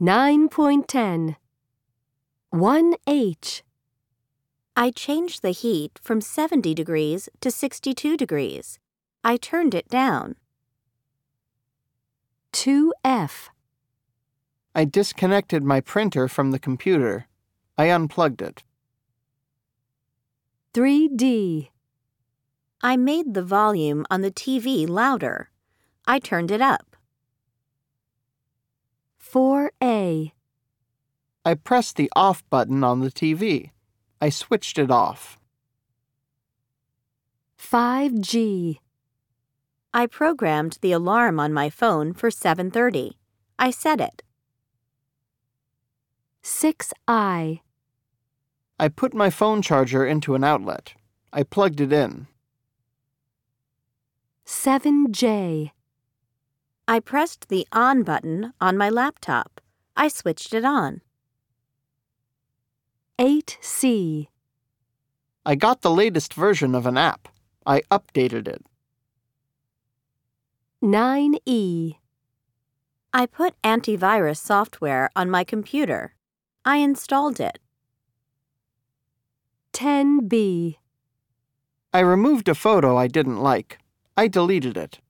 9.10 1H I changed the heat from 70 degrees to 62 degrees. I turned it down. 2F I disconnected my printer from the computer. I unplugged it. 3D I made the volume on the TV louder. I turned it up. 4A I pressed the off button on the TV. I switched it off. 5G I programmed the alarm on my phone for 7:30. I set it. 6I I put my phone charger into an outlet. I plugged it in. 7J I pressed the on button on my laptop. I switched it on. 8C I got the latest version of an app. I updated it. 9E I put antivirus software on my computer. I installed it. 10B I removed a photo I didn't like. I deleted it.